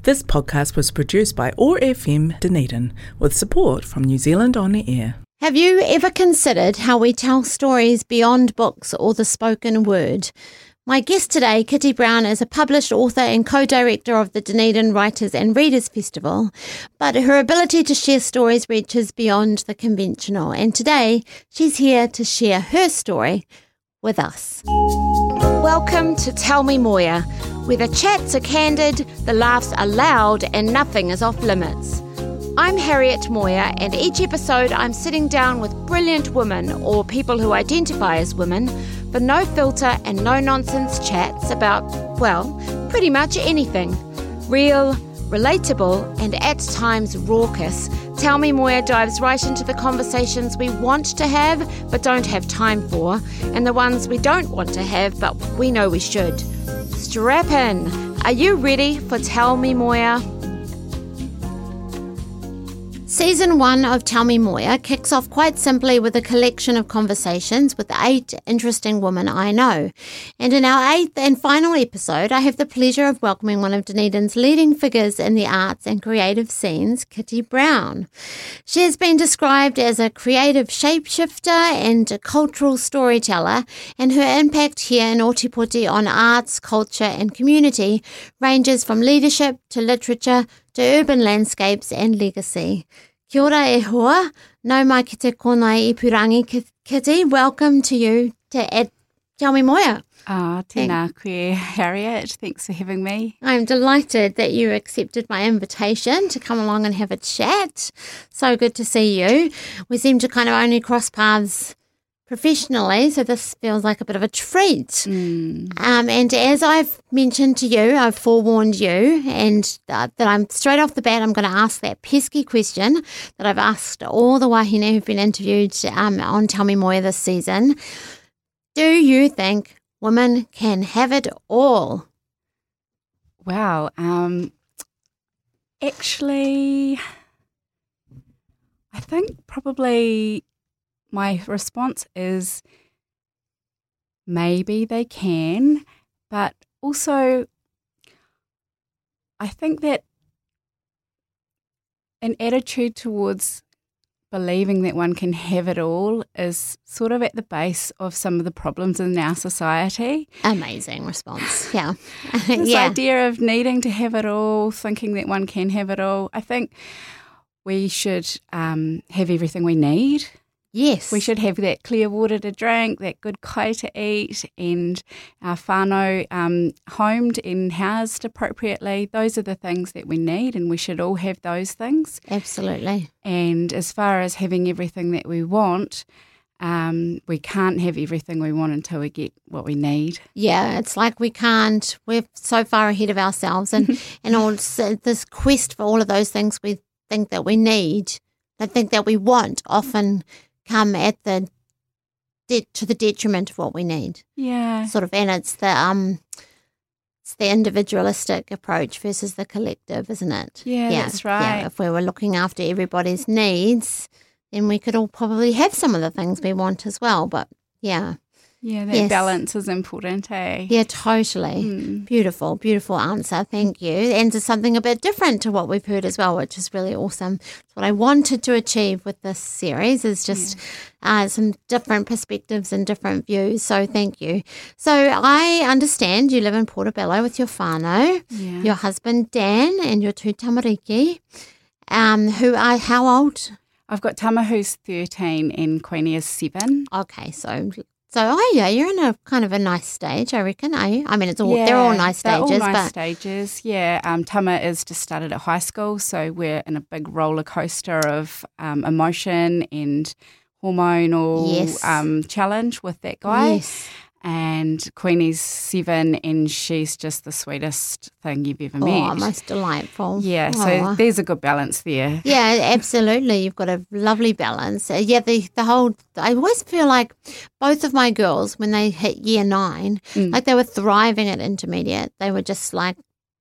This podcast was produced by OAR FM Dunedin with support from New Zealand On Air. Have you ever considered how we tell stories beyond books or the spoken word? My guest today, Kitty Brown, is a published author and co-director of the Dunedin Writers and Readers Festival, but her ability to share stories reaches beyond the conventional, and today she's here to share her story with us. Welcome to Tell Me Moya, where the chats are candid, the laughs are loud, and nothing is off limits. I'm Harriet Moya, and each episode I'm sitting down with brilliant women or people who identify as women for no filter and no nonsense chats about, well, pretty much anything. Real, relatable, and at times raucous, Tell Me Moya dives right into the conversations we want to have but don't have time for, and the ones we don't want to have but we know we should. Strap in. Are you ready for Tell Me Moya? Season 1 of Tell Me Moya kicks off quite simply with a collection of conversations with 8 interesting women I know. And in our 8th and final episode, I have the pleasure of welcoming one of Dunedin's leading figures in the arts and creative scenes, Kitty Brown. She has been described as a creative shapeshifter and a cultural storyteller, and her impact here in Ōtepoti on arts, culture and community ranges from leadership to literature to urban landscapes and legacy. Kia ora e hoa, nau mai ki te konai ipurangi, Kitty. Welcome to you to Tell Me Moya. Tēnā koe, Harriet. Thanks for having me. I'm delighted that you accepted my invitation to come along and have a chat. So good to see you. We seem to kind of only cross paths professionally, so this feels like a bit of a treat. And as I've mentioned to you, I've forewarned you, and that I'm straight off the bat, I'm going to ask that pesky question that I've asked all the wahine who've been interviewed on Tell Me Moya this season. Do you think women can have it all? Wow. Actually, I think probably my response is maybe they can, but also I think that an attitude towards believing that one can have it all is sort of at the base of some of the problems in our society. Amazing response, yeah. This idea of needing to have it all, thinking that one can have it all. I think we should have everything we need. Yes. We should have that clear water to drink, that good kai to eat, and our whānau homed and housed appropriately. Those are the things that we need, and we should all have those things. Absolutely. And as far as having everything that we want, we can't have everything we want until we get what we need. Yeah, it's like we're so far ahead of ourselves, and all this quest for all of those things we think that we need, that we want, often come at to the detriment of what we need. Yeah. Sort of, and it's the individualistic approach versus the collective, isn't it? Yeah, that's right. Yeah, if we were looking after everybody's needs, then we could all probably have some of the things we want as well. But yeah. Yeah, that balance is important, eh? Yeah, totally. Beautiful, beautiful answer. Thank you. And it's something a bit different to what we've heard as well, which is really awesome. It's what I wanted to achieve with this series is just some different perspectives and different views. So thank you. So I understand you live in Portobello with your whānau, your husband Dan, and your 2 tamariki, who are how old? I've got Tama who's 13 and Queenie is 7. Okay, so you're in a kind of a nice stage, I reckon, are you? I mean, they're all nice stages. They're all nice stages, yeah. Tama is just started at high school, so we're in a big roller coaster of emotion and hormonal challenge with that guy. Yes. And Queenie's 7 and she's just the sweetest thing you've ever met. Oh, most delightful. Yeah, so there's a good balance there. Yeah, absolutely. You've got a lovely balance. The whole, I always feel like both of my girls, when they hit year 9, like they were thriving at intermediate. They were just like,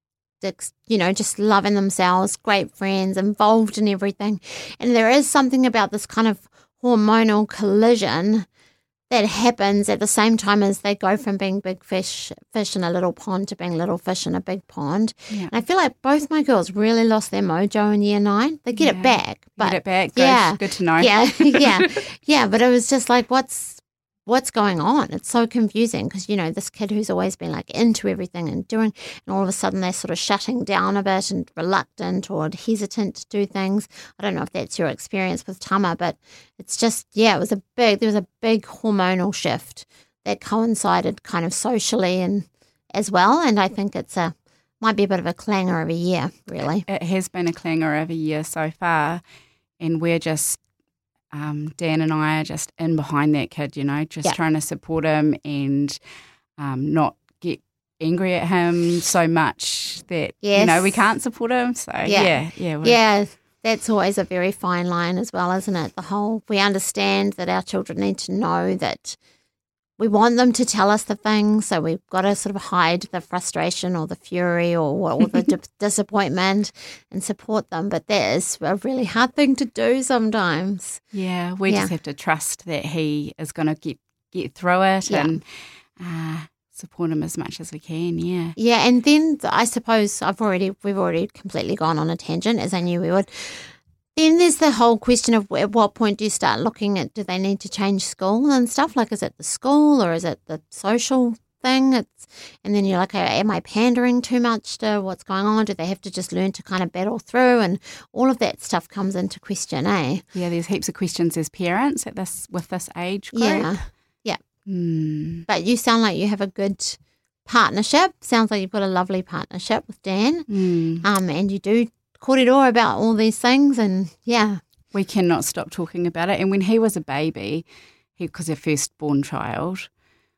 just loving themselves, great friends, involved in everything. And there is something about this kind of hormonal collision that happens at the same time as they go from being big fish in a little pond to being little fish in a big pond. Yeah. And I feel like both my girls really lost their mojo in year 9. They get it back. But get it back. Good. Yeah. Good to know. Yeah, yeah. But it was just like, what's going on? It's so confusing because, this kid who's always been like into everything and doing, and all of a sudden they're sort of shutting down a bit and reluctant or hesitant to do things. I don't know if that's your experience with Tama, but it's just, there was a big hormonal shift that coincided kind of socially and as well. And I think might be a bit of a clanger of a year, really. It has been a clanger of a year so far, and we're just, Dan and I are just in behind that kid, trying to support him and not get angry at him so much that, we can't support him. So, yeah. That's always a very fine line as well, isn't it? We understand that our children need to know that we want them to tell us the things, so we've got to sort of hide the frustration or the fury or the disappointment and support them. But that is a really hard thing to do sometimes. Yeah, we just have to trust that he is going to get through it and support him as much as we can. Yeah. Yeah, and then I suppose we've already completely gone on a tangent, as I knew we would. Then there's the whole question of at what point do you start looking at, do they need to change school and stuff? Like, is it the school or is it the social thing? And then you're like, am I pandering too much to what's going on? Do they have to just learn to kind of battle through? And all of that stuff comes into question, eh? Yeah, there's heaps of questions as parents with this age group. Yeah. But you sound like you have a good partnership. Sounds like you've got a lovely partnership with Dan. And you do kōrero about all these things, and we cannot stop talking about it. And when he was a baby, because our firstborn child,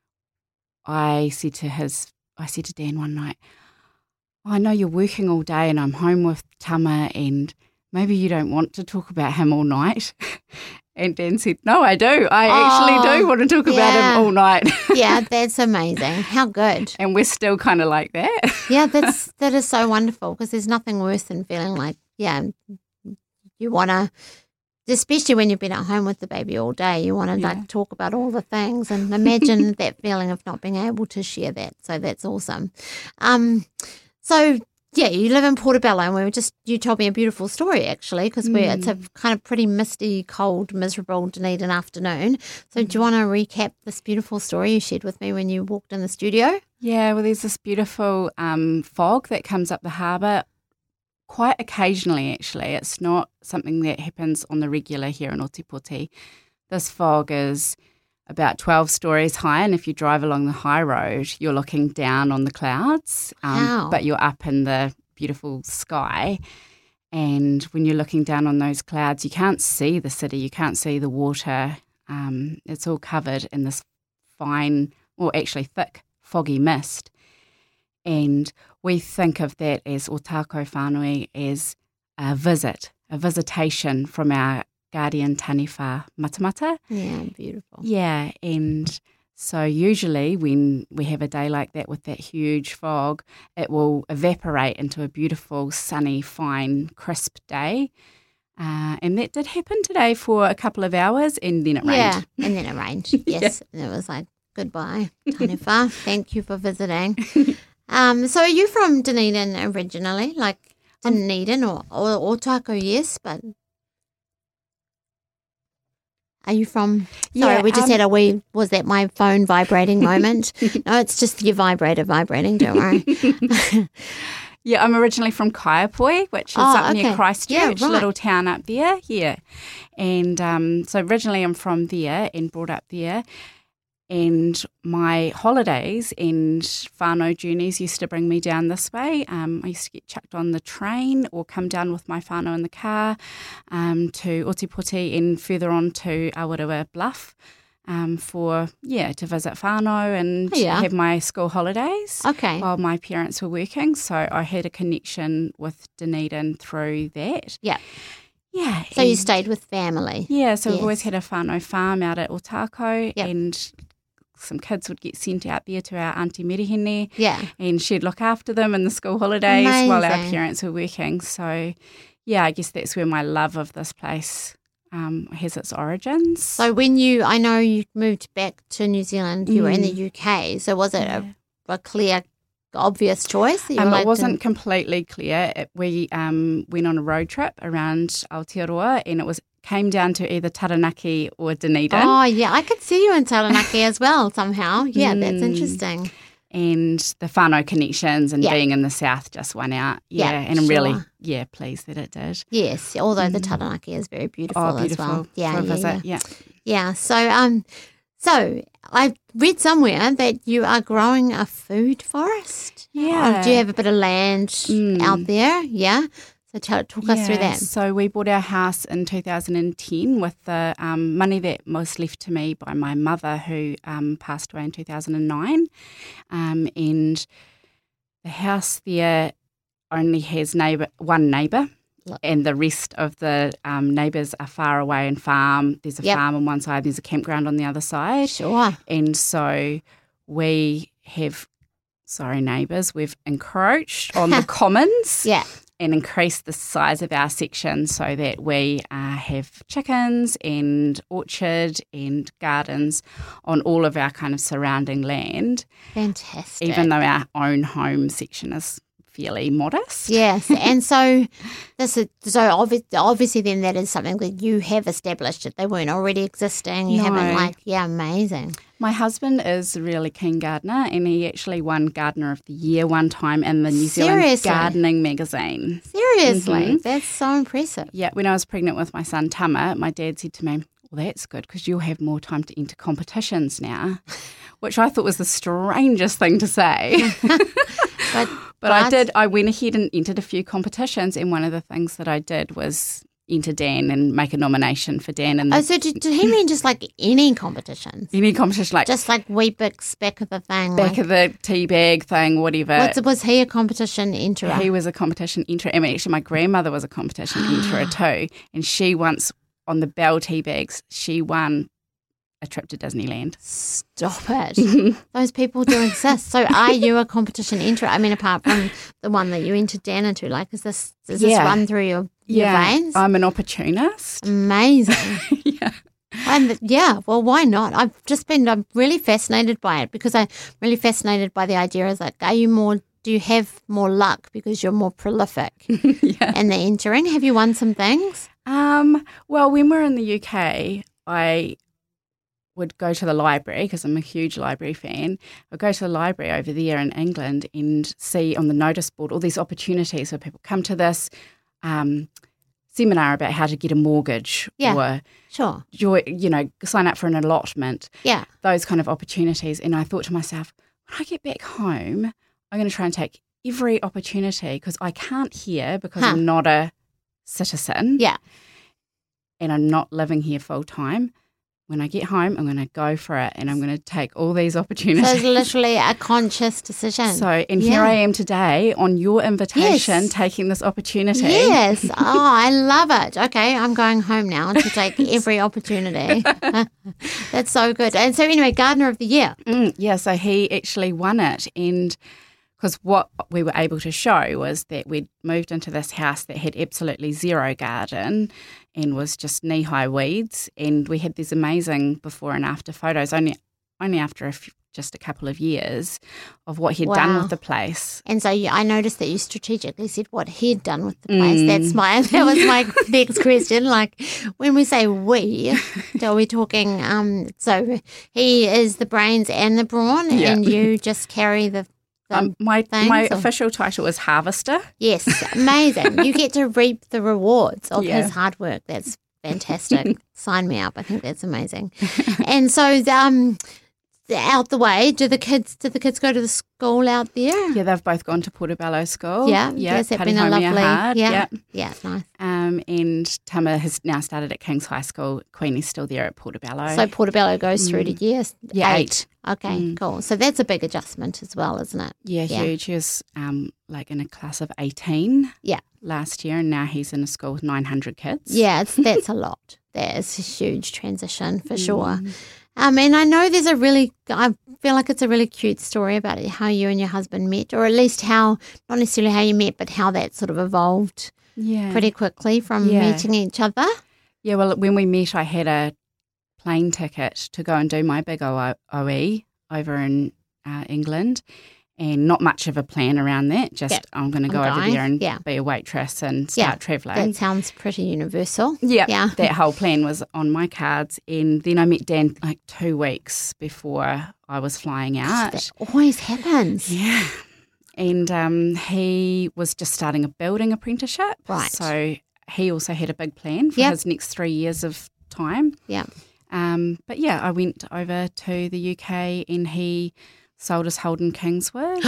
I said to Dan one night, I know you're working all day and I'm home with Tama and maybe you don't want to talk about him all night. And Dan said, no, I do. I actually do want to talk about him all night. Yeah, that's amazing. How good. And we're still kind of like that. Yeah, that is so wonderful, because there's nothing worse than feeling like, you want to, especially when you've been at home with the baby all day, you want to like talk about all the things and imagine that feeling of not being able to share that. So that's awesome. You live in Portobello, and you told me a beautiful story, actually, because it's a kind of pretty misty, cold, miserable Dunedin afternoon. So do you want to recap this beautiful story you shared with me when you walked in the studio? Yeah, well, there's this beautiful fog that comes up the harbour quite occasionally, actually. It's not something that happens on the regular here in Ōtepoti. This fog is about 12 stories high, and if you drive along the high road, you're looking down on the clouds, but you're up in the beautiful sky. And when you're looking down on those clouds, you can't see the city, you can't see the water. It's all covered in this thick, foggy mist. And we think of that as o tākou whānui as a visitation from our guardian taniwha matamata. Yeah, beautiful. Yeah, and so usually when we have a day like that with that huge fog, it will evaporate into a beautiful, sunny, fine, crisp day. And that did happen today for a couple of hours, and then it rained. Yeah, and then it rained, yes. And it was like, goodbye, taniwha. Thank you for visiting. So are you from Dunedin originally? Like Dunedin or Ōtākau, yes, but... Are you from? Sorry, we just had was that my phone vibrating moment? No, it's just your vibrator vibrating, don't worry. Yeah, I'm originally from Kaiapoi, which is up near Christchurch, little town up there. Yeah. And so originally I'm from there and brought up there. And my holidays and whānau journeys used to bring me down this way. I used to get chucked on the train or come down with my whānau in the car to Ōtepoti and further on to Awarewa Bluff to visit whānau and have my school holidays while my parents were working. So I had a connection with Dunedin through that. Yeah. Yeah. So you stayed with family. Yeah, so we've always had a whānau farm out at Ōtākau and some kids would get sent out there to our Auntie Merihene and she'd look after them in the school holidays while our parents were working. So, I guess that's where my love of this place has its origins. So I know you moved back to New Zealand, you were in the UK, so was it a clear, obvious choice? That you it wasn't completely clear. We went on a road trip around Aotearoa, and it came down to either Taranaki or Dunedin. Oh, yeah, I could see you in Taranaki as well somehow. Yeah, that's interesting. And the whānau connections and being in the south just won out. Yeah, and I'm really pleased that it did. Yes, although the Taranaki is very beautiful, as well. Yeah, for a visit. Yeah. So I read somewhere that you are growing a food forest. Yeah. Do you have a bit of land out there? Yeah. So talk us through that. So we bought our house in 2010 with the money that was left to me by my mother, who passed away in 2009. And the house there only has one neighbour, and the rest of the neighbours are far away and farm. There's a farm on one side, there's a campground on the other side. Sure. And so we have, neighbours, we've encroached on the commons. Yeah. And increase the size of our section so that we have chickens and orchard and gardens on all of our kind of surrounding land. Fantastic. Even though our own home section is fairly modest. Yes, and so obviously then that is something that you have established, that they weren't already existing. You haven't amazing. My husband is a really keen gardener, and he actually won Gardener of the Year one time in the New Zealand Gardening magazine. Seriously? That's so impressive. Yeah, when I was pregnant with my son Tama, my dad said to me, well, that's good because you'll have more time to enter competitions now, which I thought was the strangest thing to say. But I did. I went ahead and entered a few competitions, and one of the things that I did was enter Dan and make a nomination for Dan. So did he mean just like any competitions? Any competition, like just like Weet-Bix back of the thing, back of the tea bag thing, whatever. Was he a competition enterer? He was a competition enterer. I mean, actually, my grandmother was a competition enterer too, and she once on the Bell tea bags, she won a trip to Disneyland. Stop it. Those people do exist. So are you a competition enterer? I mean, apart from the one that you entered Dan into, like, does this run through your veins? I'm an opportunist. Amazing. Well, why not? I'm really fascinated by it, because I'm really fascinated by the idea is like, do you have more luck because you're more prolific in the entering? Have you won some things? Well, when we're in the UK, I would go to the library because I'm a huge library fan. I'd go to the library over there in England and see on the notice board all these opportunities where people come to this seminar about how to get a mortgage or sign up for an allotment. Yeah. Those kind of opportunities. And I thought to myself, when I get back home, I'm going to try and take every opportunity because I can't here because I'm not a citizen. Yeah. And I'm not living here full time. When I get home, I'm going to go for it and I'm going to take all these opportunities. So it's literally a conscious decision. Here I am today on your invitation, taking this opportunity. Yes. Oh, I love it. Okay, I'm going home now to take every opportunity. That's so good. And so anyway, Gardener of the Year. So he actually won it, and because what we were able to show was that we'd moved into this house that had absolutely zero garden and was just knee-high weeds, and we had these amazing before and after photos only after just a couple of years of what he'd done with the place. And so I noticed that you strategically said what he'd done with the place. That was my next question. Like, when we say we, are we talking? So he is the brains and the brawn, and you just carry the. My official title is Harvester. Yes, amazing. You get to reap the rewards of his hard work. That's fantastic. Sign me up. I think that's amazing. And so out the way, do the kids go to the school out there? Yeah, they've both gone to Portobello School. Yeah, has that been a lovely? Yeah, nice. And Tama has now started at King's High School. Queenie's still there at Portobello. So Portobello goes through to year 8. Okay, cool. So that's a big adjustment as well, isn't it? Yeah, huge. He was like in a class of 18 last year, and now he's in a school with 900 kids. Yeah, that's a lot. That is a huge transition for sure. And I know I feel like it's a really cute story about how you and your husband met, or at least not necessarily how you met, but how that sort of evolved pretty quickly from meeting each other. Yeah, well, when we met, I had a plane ticket to go and do my big OE over in England, and not much of a plan around that. Just I'm going to go over there and be a waitress and start travelling. That sounds pretty universal. Yeah, that whole plan was on my cards. And then I met Dan like 2 weeks before I was flying out. That always happens. Yeah. And he was just starting a building apprenticeship. Right. So he also had a big plan for his next 3 years of time. Yeah. But yeah, I went over to the UK and he sold us Holden Kingswood.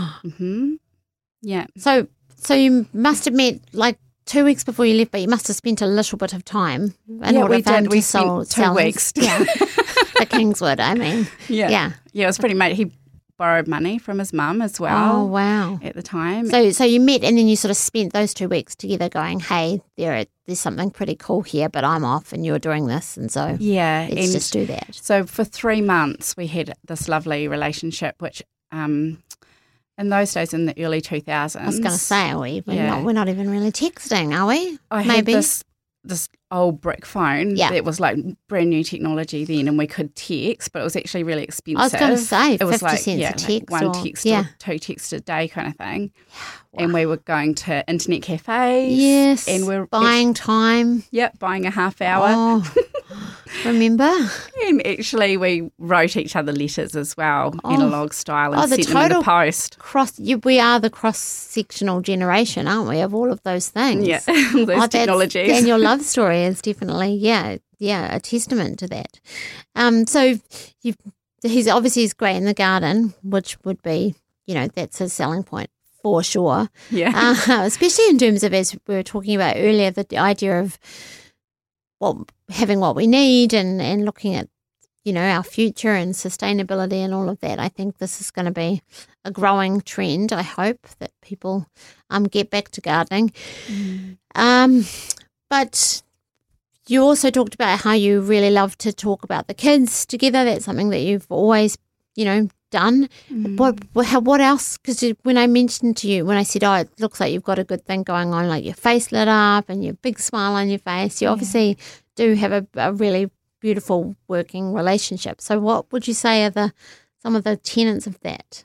Yeah. So you must have met like 2 weeks before you left, but you must have spent a little bit of time in order for him to sell 2 weeks. Yeah. The Kingswood, I mean. Yeah. Yeah, it was pretty mate. He borrowed money from his mum as well. Oh, wow. At the time. So you met and then you sort of spent those 2 weeks together going, hey, there's something pretty cool here, but I'm off and you're doing this. And so let's just do that. So for 3 months we had this lovely relationship, which in those days in the early 2000s. I was going to say, we're not even really texting, are we? I had this old brick phone that was like brand new technology then, and we could text, but it was actually really expensive. I was going to say, it was 50 cents a text. Like one text or 2 texts a day kind of thing. Wow. And we were going to internet cafes. Yes, and we're buying time. Yep, buying a half hour. Oh, remember? And actually we wrote each other letters as well, analog style, and sent them in the post. We are the cross-sectional generation, aren't we, of all of those things? Yeah, those technologies. And your love story is definitely, a testament to that. So he's great in the garden, which would be, that's his selling point for sure. Yeah. Especially in terms of, as we were talking about earlier, the idea of having what we need and looking at, our future and sustainability and all of that. I think this is going to be a growing trend. I hope that people get back to gardening. But you also talked about how you really love to talk about the kids together. That's something that you've always, done. What else? Because when I mentioned to you, when I said, it looks like you've got a good thing going on, like your face lit up and your big smile on your face, you obviously do have a really beautiful working relationship. So what would you say are some of the tenets of that?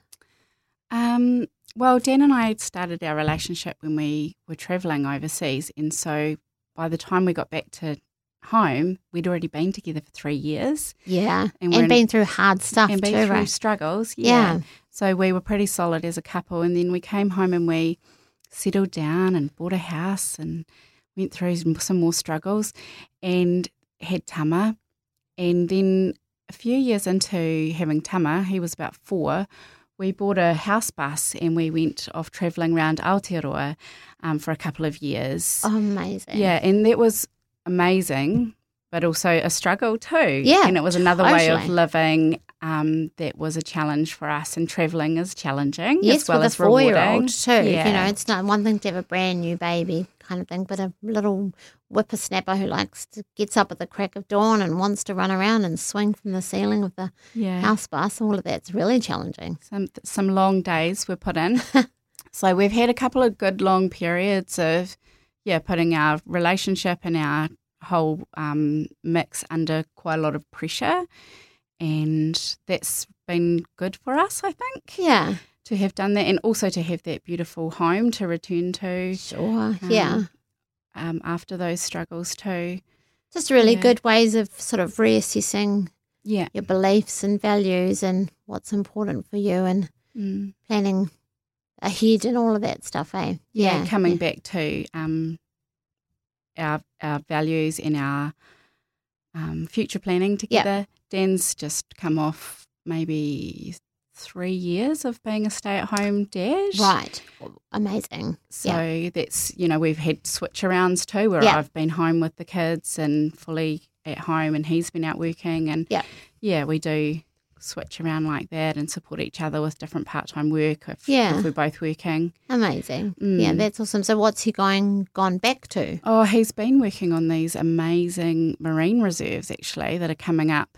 Well, Dan and I started our relationship when we were travelling overseas, and so by the time we got back to home, we'd already been together for 3 years. Yeah, and been through hard stuff and too, been through right? struggles. Yeah. So we were pretty solid as a couple, and then we came home and we settled down and bought a house and went through some more struggles and had Tama. And then a few years into having Tama, he was about 4, we bought a house bus and we went off travelling around Aotearoa for a couple of years. Oh, amazing. Yeah, and that was amazing, but also a struggle too. Yeah, and it was another way of living that was a challenge for us, and travelling is challenging as well as rewarding. Yes, with a 4-year-old too. Yeah. It's not one thing to have a brand new baby kind of thing, but a little whippersnapper who gets up at the crack of dawn and wants to run around and swing from the ceiling of the house bus. All of that's really challenging. Some long days were put in. So we've had a couple of good long periods of putting our relationship and our whole mix under quite a lot of pressure, and that's been good for us, I think. Yeah. To have done that, and also to have that beautiful home to return to. Sure, after those struggles too. Just really good ways of sort of reassessing your beliefs and values and what's important for you, and planning ahead and all of that stuff, eh? Coming back to our values and our future planning together. Dan's just come off maybe 3 years of being a stay-at-home dad. Right. Amazing. So that's, we've had switch-arounds too, where I've been home with the kids and fully at home, and he's been out working, and we do switch around like that and support each other with different part-time work if we're both working. Amazing. Yeah, that's awesome. So what's he gone back to? Oh, he's been working on these amazing marine reserves actually that are coming up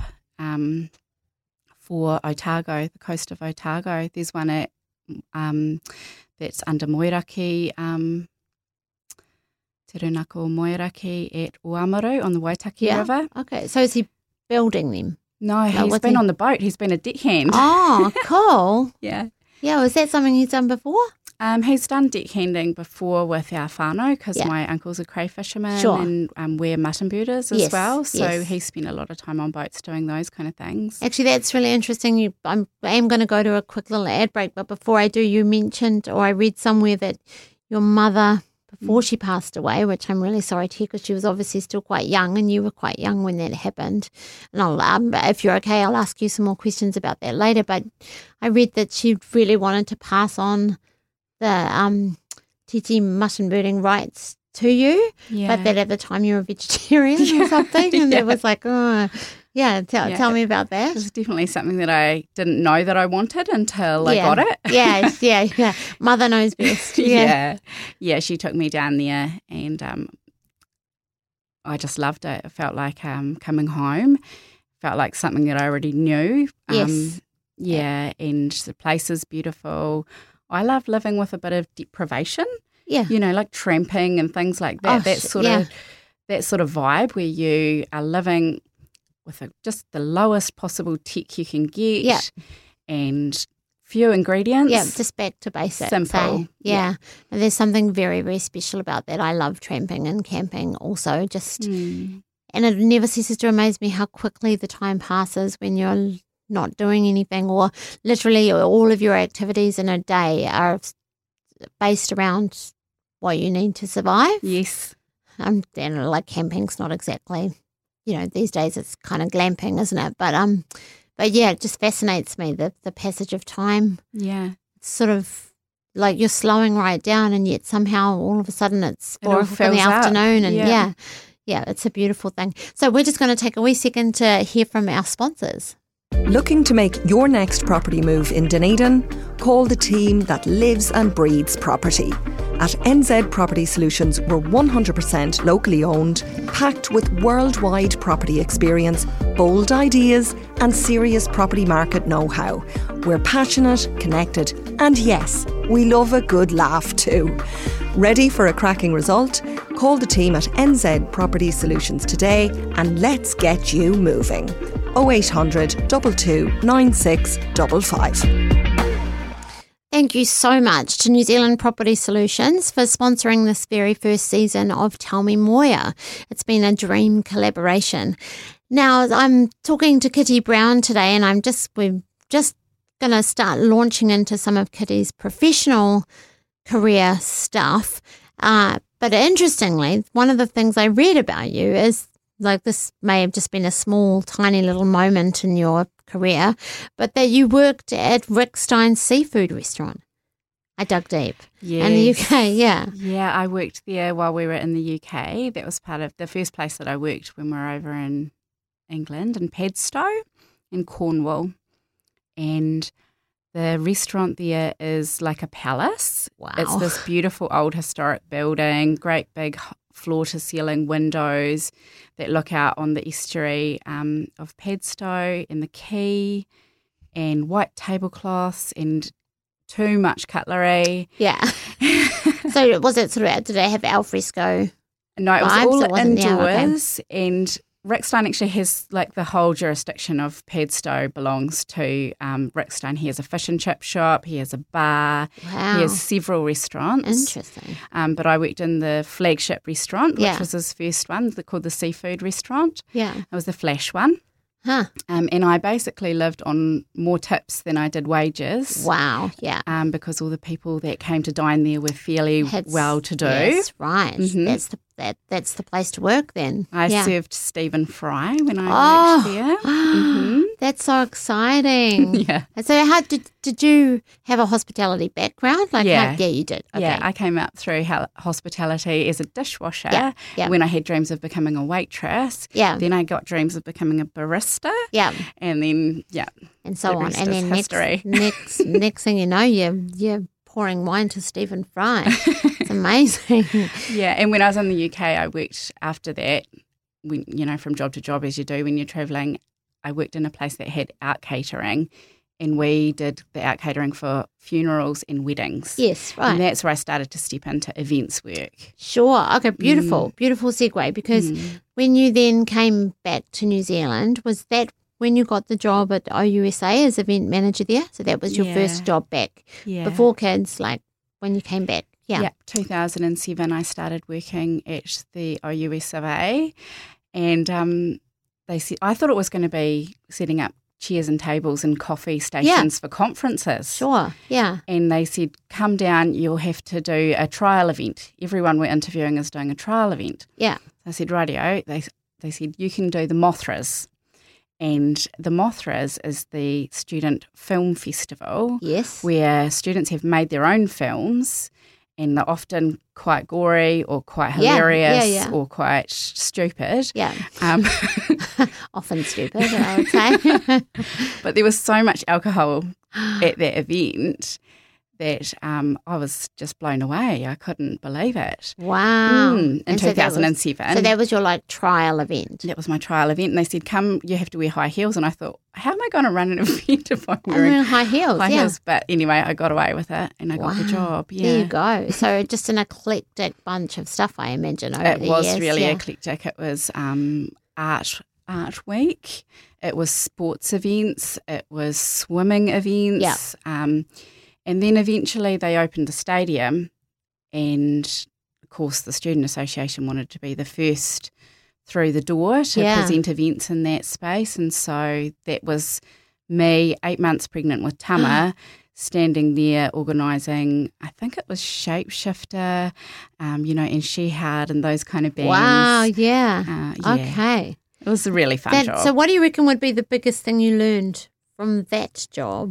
for Otago, the coast of Otago. There's one at that's under Moeraki Te Runako Moeraki at Oamaru on the Waitaki River. Okay, so is he building them? No, he's been on the boat. He's been a deckhand. Oh, cool. Yeah. Yeah, was that something he's done before? He's done deckhanding before with our whānau because my uncle's a cray fisherman and we're mutton birders as well. So he spent a lot of time on boats doing those kind of things. Actually, that's really interesting. I am going to go to a quick little ad break, but before I do, you mentioned or I read somewhere that your mother, before she passed away, which I'm really sorry to hear because she was obviously still quite young and you were quite young when that happened. And I'll, if you're okay, I'll ask you some more questions about that later. But I read that she really wanted to pass on the titi mutton birding rights to you, but that at the time you were a vegetarian or something, and it was like, tell me about that. It was definitely something that I didn't know that I wanted until I got it. Yeah. Mother knows best. Yeah, she took me down there and I just loved it. It felt like coming home. Felt like something that I already knew. And the place is beautiful. I love living with a bit of deprivation. Yeah. You know, like tramping and things like that. That sort of vibe where you are living with just the lowest possible tech you can get and few ingredients. Yeah, just back to basics. Simple. Yeah. And there's something very, very special about that. I love tramping and camping also. And it never ceases to amaze me how quickly the time passes when you're not doing anything, or literally all of your activities in a day are based around what you need to survive. Yes. And like camping's not exactly, these days it's kind of glamping, isn't it? But yeah, it just fascinates me, the passage of time. Yeah. It's sort of like you're slowing right down and yet somehow all of a sudden it's 4 o'clock in the afternoon. And yeah, it's a beautiful thing. So we're just going to take a wee second to hear from our sponsors. Looking to make your next property move in Dunedin? Call the team that lives and breathes property. At NZ Property Solutions, we're 100% locally owned, packed with worldwide property experience, bold ideas and serious property market know-how. We're passionate, connected and yes, we love a good laugh too. Ready for a cracking result? Call the team at NZ Property Solutions today and let's get you moving. 0800 22 9655. Thank you so much to New Zealand Property Solutions for sponsoring this very first season of Tell Me Moia. It's been a dream collaboration. Now, I'm talking to Kitty Brown today and we're just going to start launching into some of Kitty's professional career stuff. But interestingly, one of the things I read about you is, like, this may have just been a small, tiny little moment in your career, but that you worked at Rick Stein's seafood restaurant. I dug deep. Yes. In the UK, yeah. Yeah, I worked there while we were in the UK. That was part of the first place that I worked when we were over in England, in Padstow in Cornwall. And the restaurant there is like a palace. Wow. It's this beautiful old historic building, great big floor-to-ceiling windows that look out on the estuary of Padstow and the quay, and white tablecloths and too much cutlery. Yeah. So was it sort of, did it have alfresco? No, it was all indoors, okay. And Rick Stein actually has, like, the whole jurisdiction of Padstow belongs to Rick Stein. He has a fish and chip shop, he has a bar, Wow. He has several restaurants. Interesting. But I worked in the flagship restaurant, which was his first one, called the Seafood Restaurant. Yeah. It was the flash one. Huh. And I basically lived on more tips than I did wages. Wow, yeah. Because all the people that came to dine there were fairly well-to-do. Yes, right. Mm-hmm. That's the place to work then. I served Stephen Fry when I worked there. Mm-hmm. That's so exciting. Yeah. So how did you have a hospitality background? Yeah, you did. Okay. Yeah, I came up through hospitality as a dishwasher yeah. when I had dreams of becoming a waitress. Yeah. Then I got dreams of becoming a barista. Yeah. And then, and so on. And then history. next thing you know, you're pouring wine to Stephen Fry. It's amazing. Yeah, and when I was in the UK, I worked after that, from job to job as you do when you're travelling. I worked in a place that had out catering, and we did the out catering for funerals and weddings. Yes, right. And that's where I started to step into events work. Sure. Okay, beautiful segue, because when you then came back to New Zealand, was that when you got the job at OUSA as event manager there? So that was your first job back before kids, like when you came back? Yeah. 2007 I started working at the OUSA, and they said, I thought it was going to be setting up chairs and tables and coffee stations for conferences. Sure, yeah. And they said, come down, you'll have to do a trial event. Everyone we're interviewing is doing a trial event. Yeah. I said, rightio. They said, you can do the Mothras. And the Mothras is the student film festival. Yes. Where students have made their own films, and they're often quite gory or quite hilarious or quite stupid. Yeah. Often stupid, I would say. But there was so much alcohol at that event that I was just blown away. I couldn't believe it. Wow. In 2007. So that was your like trial event? That was my trial event. And they said, come, you have to wear high heels. And I thought, how am I going to run an event if I'm wearing high heels? High heels. But anyway, I got away with it and I got the job. Yeah. There you go. So just an eclectic bunch of stuff, I imagine, over the years. It was really eclectic. It was art week. It was sports events. It was swimming events. Yeah. And then eventually they opened the stadium, and, of course, the Student Association wanted to be the first through the door to present events in that space. And so that was me, 8 months pregnant with Tama, standing there organising, I think it was Shapeshifter, and She Hard and those kind of bands. Wow, yeah. Okay. It was a really fun job. So what do you reckon would be the biggest thing you learned from that job?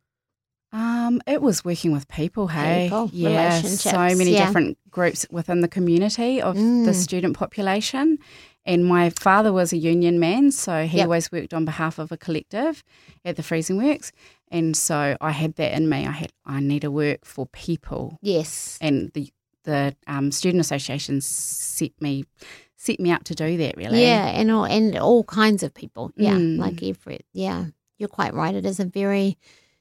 It was working with people, hey? Relationships. So many different groups within the community of the student population. And my father was a union man, so he always worked on behalf of a collective at the Freezing Works. And so I had that in me. I need to work for people. Yes. And the student association set me up to do that, really. Yeah, and all kinds of people. Yeah, like every. Yeah, you're quite right. It is a very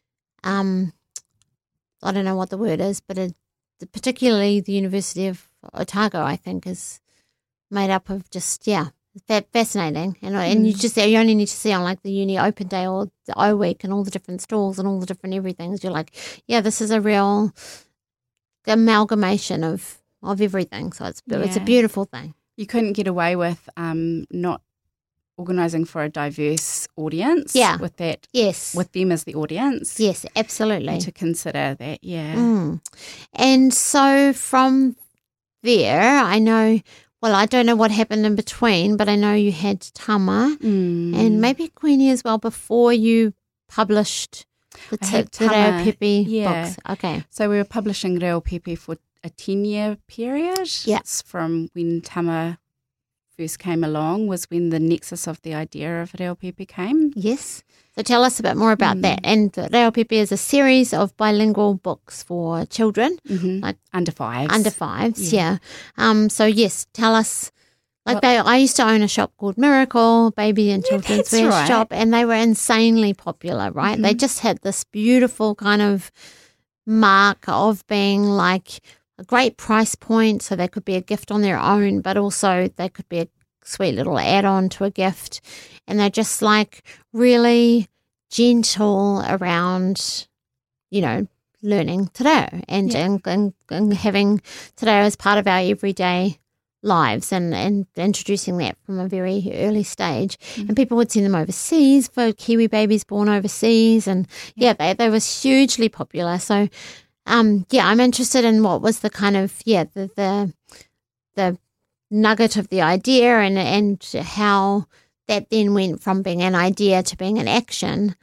I don't know what the word is, but particularly the University of Otago, I think, is made up of just, fascinating. And you only need to see on like the uni open day or the O week and all the different stalls and all the different everythings. You're like, this is a real amalgamation of everything. So it's a beautiful thing. You couldn't get away with not organising for a diverse audience with that, with them as the audience. Yes, absolutely. And to consider that, And so from there, I know, I don't know what happened in between, but I know you had Tama and maybe Queenie as well before you published the Reo Pepe books. Okay. So we were publishing Reo Pepe for a 10-year period. Yeah. It's from when Tama first came along was when the nexus of the idea of Reo Pepe came. Yes. So tell us a bit more about that. And Reo Pepe is a series of bilingual books for children, like under fives. Under fives, yeah. So yes, tell us. I used to own a shop called Miracle Baby and Children's Wear Shop, and they were insanely popular, right? They just had this beautiful kind of mark of being like a great price point, so they could be a gift on their own, but also they could be a sweet little add-on to a gift. And they're just like really gentle around, learning te reo and having te reo as part of our everyday lives and introducing that from a very early stage. And people would send them overseas for Kiwi babies born overseas. And they was hugely popular. So I'm interested in what was the kind of the nugget of the idea and how that then went from being an idea to being an action.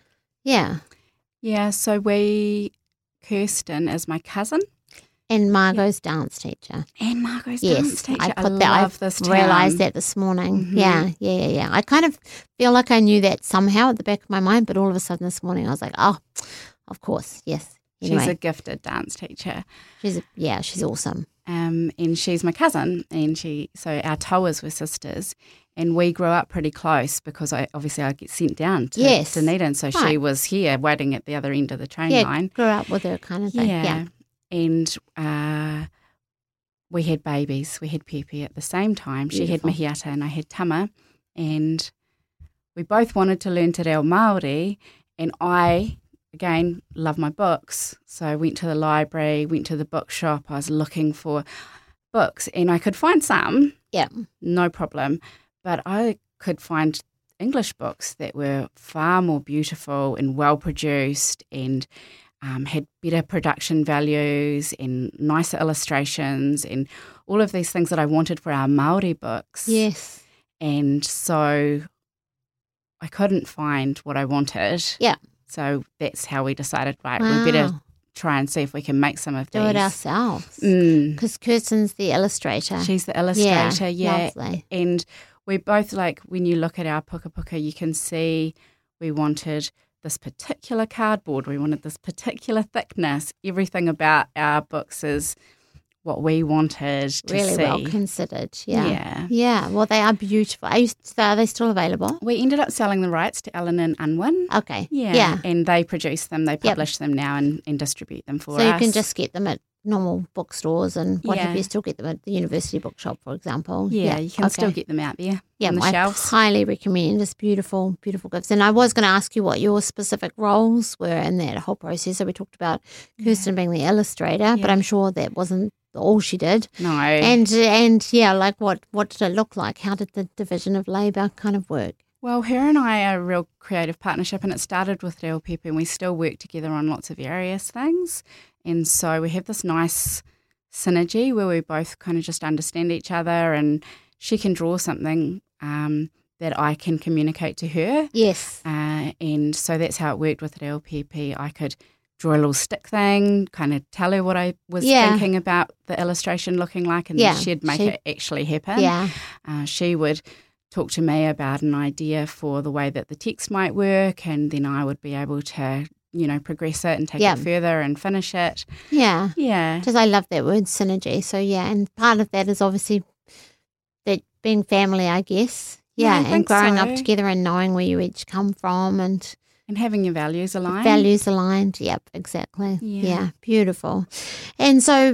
So Kirsten is my cousin and Margot's dance teacher. Dance teacher. I love this town. Realised that this morning. Yeah. I kind of feel like I knew that somehow at the back of my mind, but all of a sudden this morning I was like, of course, yes. Anyway. She's a gifted dance teacher. She's awesome. and she's my cousin, and so our tauas were sisters, and we grew up pretty close because I get sent down to Dunedin, so she was here waiting at the other end of the train line. Grew up with her kind of thing. Yeah. And we had babies. We had Pepe at the same time. Beautiful. She had Mihiata and I had Tama, and we both wanted to learn te reo Māori, and I, again, love my books. So I went to the library, went to the bookshop. I was looking for books, and I could find some. Yeah. No problem. But I could find English books that were far more beautiful and well-produced and had better production values and nicer illustrations and all of these things that I wanted for our Māori books. Yes. And so I couldn't find what I wanted. Yeah. So that's how we decided, right, we better try and see if we can make some of these. Do it ourselves. Because Kirsten's the illustrator. She's the illustrator, yeah. Lovely. And we both, when you look at our puka puka, you can see we wanted this particular cardboard, we wanted this particular thickness. Everything about our books is what we wanted to really see. Well considered, yeah. Yeah. Yeah, well, they are beautiful. Are they still available? We ended up selling the rights to Ellen and Unwin. Okay. Yeah. And they produce them, they publish them now and distribute them for us. So you can just get them at normal bookstores and what have you, still get them at the university bookshop, for example. Yeah, you can still get them out there on the shelves. I highly recommend. It's beautiful, beautiful gifts. And I was going to ask you what your specific roles were in that whole process. So we talked about Kirsten being the illustrator, but I'm sure that wasn't all she did. No. And what did it look like? How did the division of labour kind of work? Well, her and I are a real creative partnership, and it started with Reo Pepe, and we still work together on lots of various things. And so we have this nice synergy where we both kind of just understand each other, and she can draw something that I can communicate to her. Yes. And so that's how it worked with Reo Pepe. I could draw a little stick thing, kind of tell her what I was thinking about the illustration looking like, and then she'd make it actually happen. Yeah. She would talk to me about an idea for the way that the text might work, and then I would be able to, progress it and take it further and finish it. Yeah. Yeah. Because I love that word synergy. So, and part of that is obviously that being family, I guess. Yeah, and growing up together and knowing where you each come from and having your values aligned. Values aligned, yep, exactly. Yeah, beautiful. And so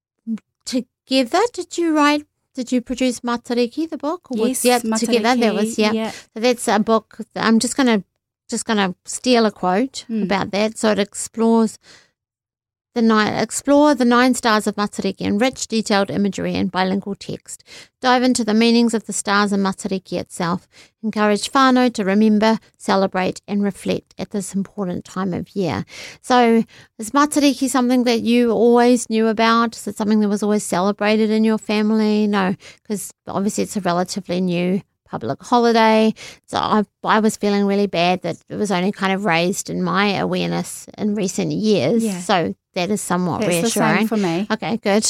together, did you produce Matariki, the book? Or yes, Matariki, together. That was So that's a book. I'm just gonna steal a quote about that. So it explores the 9 stars of Matariki in rich, detailed imagery and bilingual text. Dive into the meanings of the stars and Matariki itself. Encourage whānau to remember, celebrate and reflect at this important time of year. So is Matariki something that you always knew about? Is it something that was always celebrated in your family? No, because obviously it's a relatively new public holiday. So I was feeling really bad that it was only kind of raised in my awareness in recent years. Yeah. So that is somewhat reassuring. The same for me. Okay, good.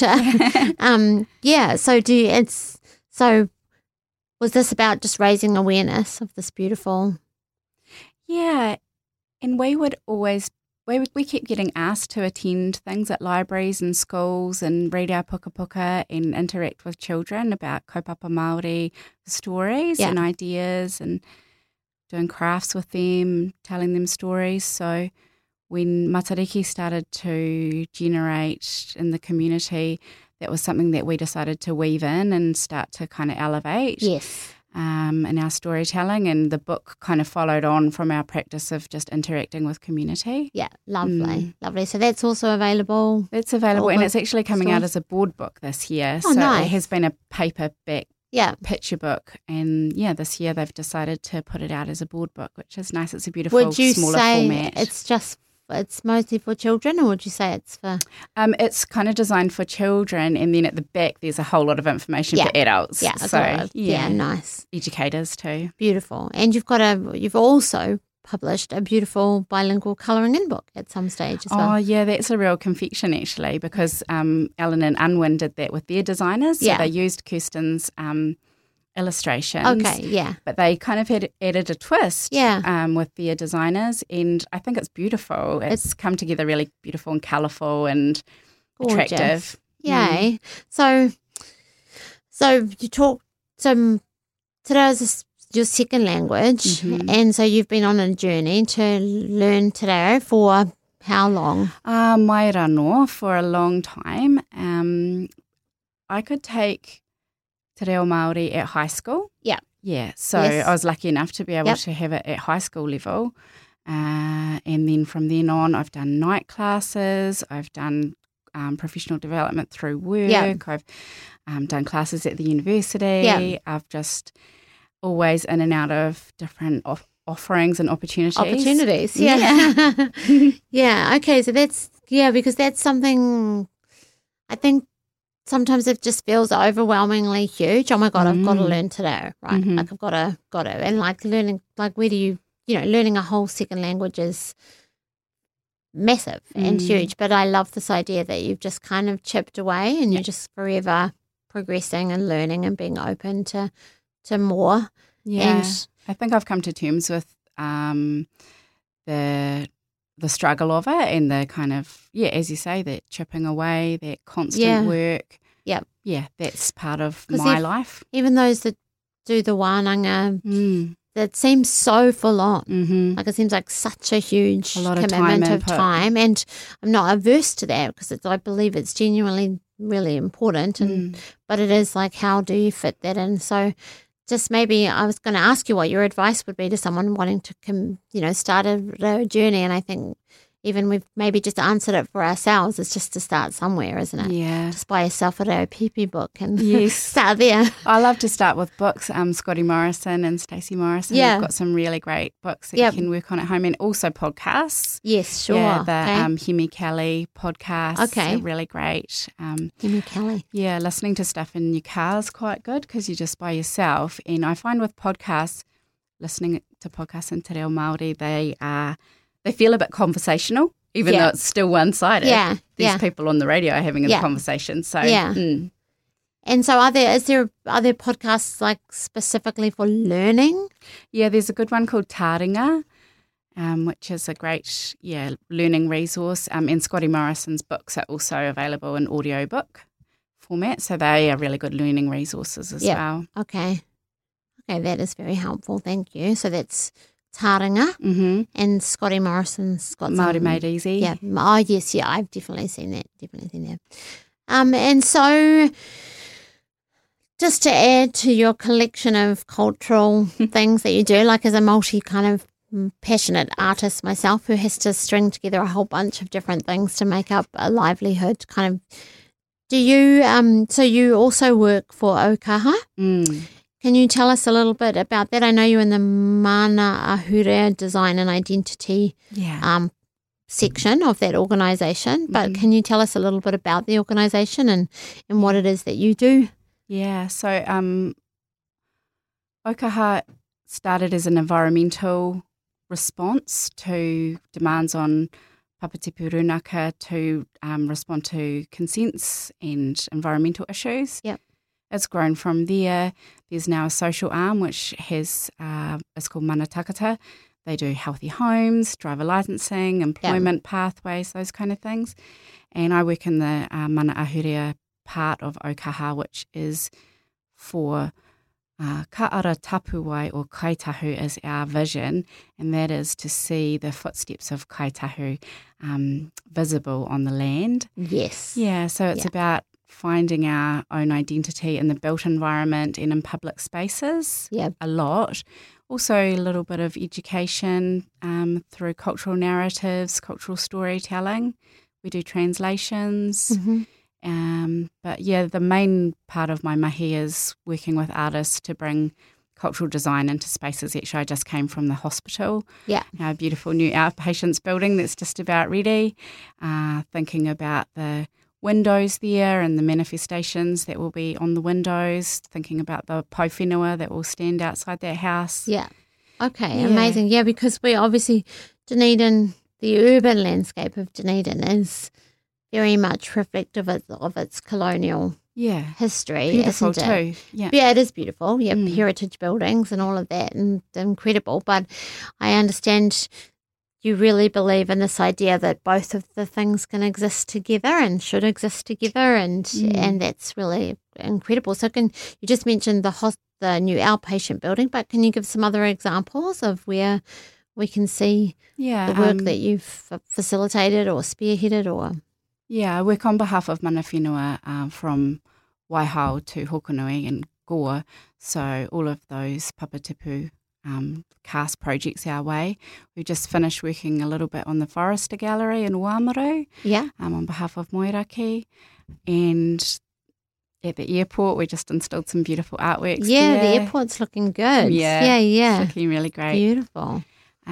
So was this about just raising awareness of this beautiful? Yeah, and we would always we kept getting asked to attend things at libraries and schools and read our puka puka and interact with children about kaupapa Māori stories and ideas and doing crafts with them, telling them stories. So when Matariki started to generate in the community, that was something that we decided to weave in and start to kind of elevate. Yes. In our storytelling, and the book kind of followed on from our practice of just interacting with community. Yeah, lovely, lovely. So that's also available? It's available, and it's actually coming out as a board book this year. Oh, so nice. It has been a paperback picture book, and this year they've decided to put it out as a board book, which is nice. It's a beautiful, smaller format. It's mostly for children, or would you say it's for? It's kind of designed for children, and then at the back there's a whole lot of information for adults. Yeah, so nice. Educators too. Beautiful, and you've also published a beautiful bilingual colouring in book at some stage as well. Oh yeah, that's a real confection actually, because Ellen and Unwin did that with their designers. So they used Kirsten's illustrations. Okay, yeah. But they kind of had added a twist with their designers, and I think it's beautiful. It's come together really beautiful and colourful and gorgeous. Attractive. Yay. So you talk some Te Reo is your second language, and so you've been on a journey to learn Te Reo for how long? Mai rano for a long time. I could take Te Reo Māori at high school. Yeah. Yeah, so Yes. I was lucky enough to be able to have it at high school level. And then from then on, I've done night classes. I've done professional development through work. Yeah. I've done classes at the university. Yeah. I've just always in and out of different offerings and opportunities. Yeah. Yeah, okay, so because that's something I think sometimes it just feels overwhelmingly huge. Oh my God, I've got to learn Te Reo, right? Like I've got to. And like learning, like where do you learning a whole second language is massive and huge. But I love this idea that you've just kind of chipped away and you're just forever progressing and learning and being open to more. Yeah, And I think I've come to terms with the struggle of it and the kind of, as you say, that chipping away, that constant work. Yep. Yeah, that's part of my life. even those that do the wānanga, that seems so full on. Mm-hmm. Like it seems like such a huge A lot of commitment time of input. time. And I'm not averse to that because I believe it's genuinely really important. But it is like, how do you fit that in? So just maybe I was going to ask you what your advice would be to someone wanting to, start a journey. And I think even we've maybe just answered it for ourselves. It's just to start somewhere, isn't it? Yeah. Just buy yourself a Reo Pepe book and Yes. start there. I love to start with books. Scotty Morrison and Stacey Morrison Yeah. have got some really great books that Yep. you can work on at home, and also podcasts. Yes, sure. Yeah, the Okay. Hemi Kelly podcast. Okay. Are really great. Jimmy Kelly. Yeah, listening to stuff in your car is quite good because you're just by yourself. And I find with podcasts, listening to podcasts in Te Reo Māori, they feel a bit conversational, even Yeah. though it's still one-sided. Yeah, These yeah. people on the radio are having a Yeah. conversation. So Yeah. And so are there podcasts like specifically for learning? Yeah, there's a good one called Taringa, which is a great learning resource. And Scotty Morrison's books are also available in audiobook format, so they are really good learning resources as well. Okay, that is very helpful. Thank you. So that's Taringa Mm-hmm. and Scotty Morrison's got Māori some, Made Easy. Yeah. Oh, yes. Yeah, I've definitely seen that. And so just to add to your collection of cultural things that you do, like as a multi kind of passionate artist myself who has to string together a whole bunch of different things to make up a livelihood, kind of, do you, so you also work for Ōkaha? Can you tell us a little bit about that? I know you're in the Mana Ahurea Design and Identity section of that organisation, but can you tell us a little bit about the organisation and what it is that you do? Yeah, so Ōkaha started as an environmental response to demands on Papatipu Rūnaka to respond to consents and environmental issues. Yep. It's grown from there. There's now a social arm which has, it's called Mana Takata. They do healthy homes, driver licensing, employment pathways, those kind of things. And I work in the Mana Ahurea part of Ōkaha, which is for Ka'ara Tapuwai, or Kaitahu is our vision, and that is to see the footsteps of Kaitahu visible on the land. Yes. Yeah, so it's about finding our own identity in the built environment and in public spaces a lot. Also a little bit of education through cultural narratives, cultural storytelling. We do translations. But yeah, the main part of my mahi is working with artists to bring cultural design into spaces. Actually, I just came from the hospital. Yeah. A beautiful new outpatients building that's just about ready. Thinking about the windows there and the manifestations that will be on the windows. Thinking about the pauwhenua that will stand outside that house. Yeah. Okay, amazing. Yeah, because we obviously, Dunedin, the urban landscape of Dunedin is very much reflective of its colonial history. Beautiful isn't it? too. Yeah. Yeah, it is beautiful. Yeah, heritage buildings and all of that, and incredible. But I understand you really believe in this idea that both of the things can exist together and should exist together, and that's really incredible. So you just mentioned the new outpatient building, but can you give some other examples of where we can see the work that you've facilitated or spearheaded? Or I work on behalf of mana whenua from Waihao to Hokonui and Gore, so all of those Papatipu cast projects our way. We've just finished working a little bit on the Forester Gallery in Oamaru on behalf of Moeraki, and at the airport we just installed some beautiful artworks there. The airport's looking good. Yeah. It's looking really great. Beautiful.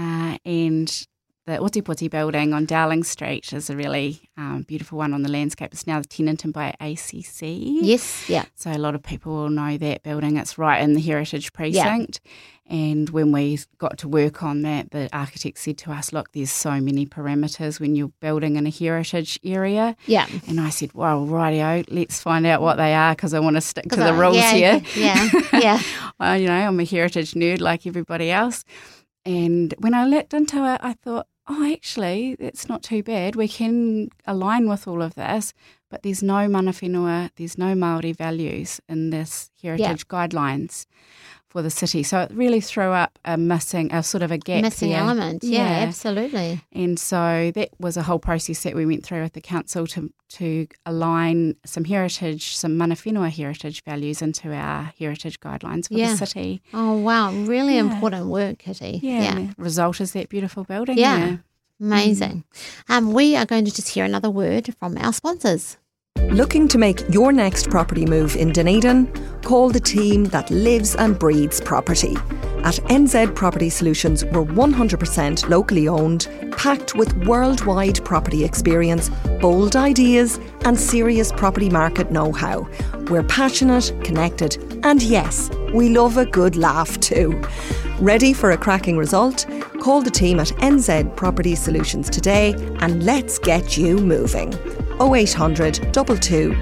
And the Otipoti building on Dowling Street is a really beautiful one on the landscape. It's now tenanted by ACC. Yes, yeah. So a lot of people will know that building. It's right in the Heritage Precinct. Yeah. And when we got to work on that, the architect said to us, look, there's so many parameters when you're building in a heritage area. Yeah. And I said, well, rightio, let's find out what they are, because I want to stick to the rules here. Yeah. I'm a heritage nerd like everybody else. And when I looked into it, I thought, actually, it's not too bad. We can align with all of this, but there's no mana whenua, there's no Māori values in this heritage guidelines for the city. So it really threw up a sort of a gap. Missing element, yeah, absolutely. And so that was a whole process that we went through with the council to align some mana whenua heritage values into our heritage guidelines for the city. Oh, wow. Really important work, Kitty. Yeah. And the result is that beautiful building. Yeah. Amazing. We are going to just hear another word from our sponsors. Looking to make your next property move in Dunedin? Call the team that lives and breathes property. At NZ Property Solutions, we're 100% locally owned, packed with worldwide property experience, bold ideas and serious property market know-how. We're passionate, connected and yes, we love a good laugh too. Ready for a cracking result? Call the team at NZ Property Solutions today and let's get you moving. 0800 22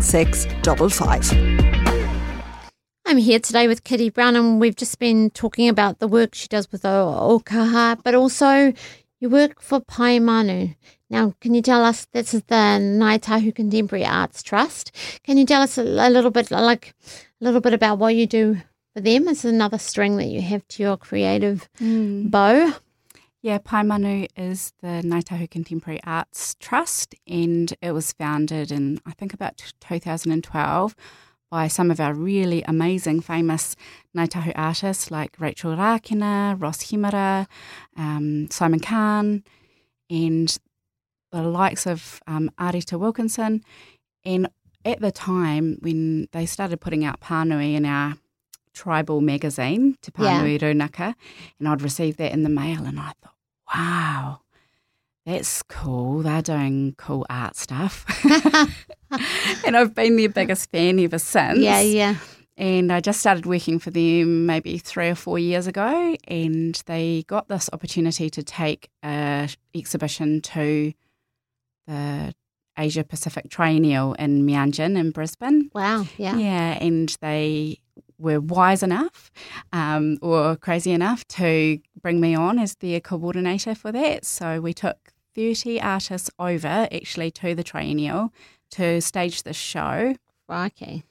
9655. I'm here today with Kitty Brown, and we've just been talking about the work she does with Ōkaha, but also you work for Paemanu. Now, can you tell us, this is the Ngāi Tahu Contemporary Arts Trust. Can you tell us a little bit about what you do for them? It's another string that you have to your creative bow. Yeah, Paemanu is the Ngāi Tahu Contemporary Arts Trust, and it was founded in, I think, about 2012 by some of our really amazing, famous Ngāi Tahu artists like Rachel Rākina, Ross Himara, Simon Kahn, and the likes of Arita Wilkinson. And at the time, when they started putting out Pānui in our tribal magazine, Te Pānui Runaka, and I'd received that in the mail, and I thought, wow, that's cool. They're doing cool art stuff. And I've been their biggest fan ever since. Yeah. And I just started working for them maybe 3 or 4 years ago, and they got this opportunity to take an exhibition to the Asia Pacific Triennial in Meanjin in Brisbane. Wow, yeah. Yeah, and they were wise enough or crazy enough to bring me on as their coordinator for that. So we took 30 artists over actually to the Triennial to stage this show. Okay.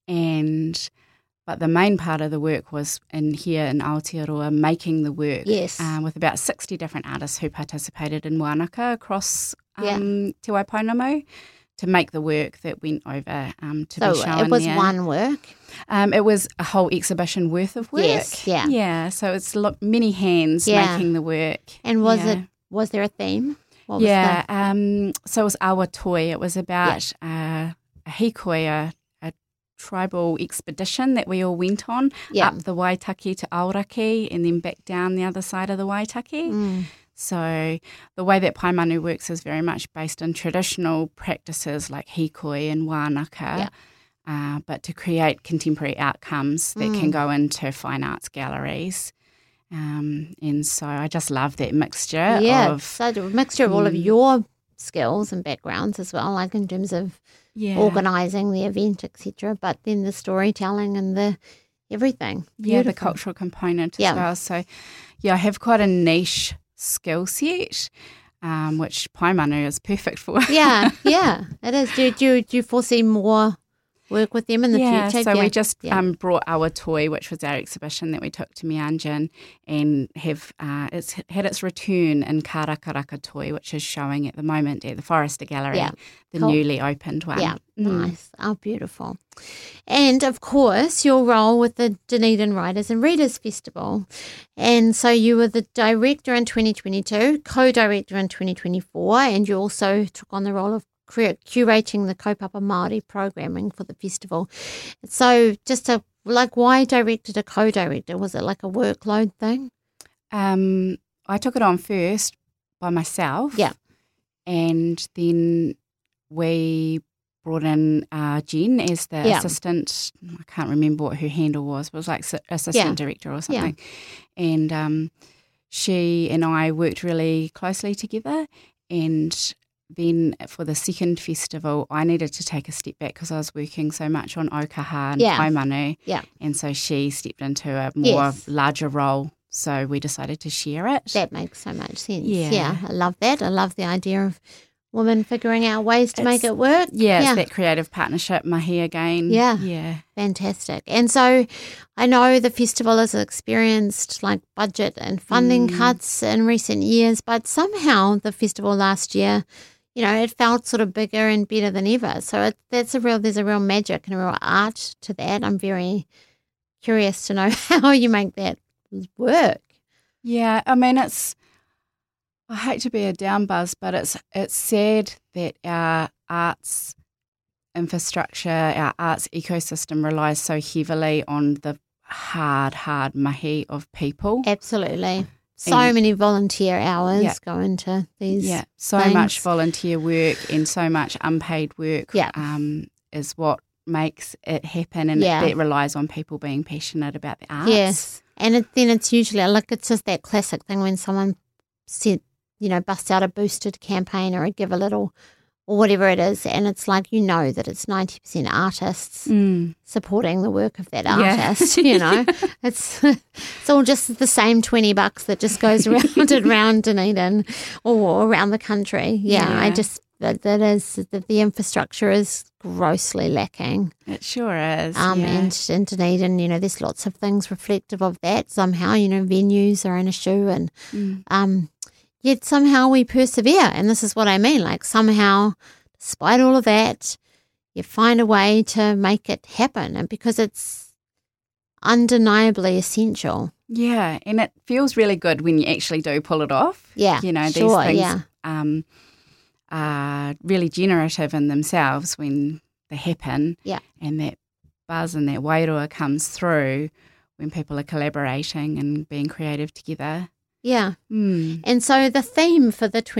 But the main part of the work was here in Aotearoa, making the work. Yes. With about 60 different artists who participated in wānaka across Te Waipounamu to make the work that went over to be shown there. So it was one work? It was a whole exhibition worth of work. Yes, yeah. Yeah, so it's many hands making the work. And was there a theme? So it was Awa Toi. It was about a hikoi, a tribal expedition that we all went on up the Waitaki to Aoraki and then back down the other side of the Waitaki. So the way that Paemanu works is very much based on traditional practices like hikoi and wānaka, but to create contemporary outcomes that can go into fine arts galleries. And so I just love that mixture. So a mixture of all of your skills and backgrounds as well, like in terms of organising the event, etc. But then the storytelling and the everything. Yeah, the cultural component as well. So, I have quite a niche skill set, which Paimanu is perfect for. Yeah, it is. Do you foresee more work with them in the future? So we just brought our toy, which was our exhibition that we took to Meanjin, and have it's had its return in Karakaraka Toy, which is showing at the moment at the Forrester Gallery, the newly opened one. Yeah, nice. Oh, beautiful. And, of course, your role with the Dunedin Writers and Readers Festival. And so you were the director in 2022, co-director in 2024, and you also took on the role of curating the Kaupapa Māori programming for the festival. So why director to co-director? Was it like a workload thing? I took it on first by myself. Yeah. And then we brought in Jen as the assistant. I can't remember what her handle was, but it was like assistant director or something. Yeah. And she and I worked really closely together, and then for the second festival, I needed to take a step back because I was working so much on Okaha and Paimanu. Yeah. And so she stepped into a more larger role. So we decided to share it. That makes so much sense. Yeah. I love that. I love the idea of women figuring out ways to make it work. Yeah, it's that creative partnership, mahi again. Yeah. Fantastic. And so I know the festival has experienced like budget and funding cuts in recent years, but somehow the festival last year, it felt sort of bigger and better than ever. So there's a real magic and a real art to that. I'm very curious to know how you make that work. Yeah, I mean, I hate to be a down buzz, but it's sad that our arts infrastructure, our arts ecosystem relies so heavily on the hard mahi of people. Absolutely. So many volunteer hours go into these so much volunteer work and so much unpaid work is what makes it happen, and that relies on people being passionate about the arts. Yes, and then it's usually, it's just that classic thing when someone busts out a boosted campaign or a Give a Little or whatever it is, and it's like that it's 90% artists supporting the work of that artist. It's all just the same $20 that just goes round and round Dunedin or around the country. I just that the infrastructure is grossly lacking. It sure is. And in Dunedin, there's lots of things reflective of that. Somehow, venues are an issue, and yet somehow we persevere. And this is what I mean. Like somehow, despite all of that, you find a way to make it happen. And because it's undeniably essential. Yeah. And it feels really good when you actually do pull it off. Yeah. These things are really generative in themselves when they happen. Yeah. And that buzz and that wairua comes through when people are collaborating and being creative together. Yeah. And so the theme for the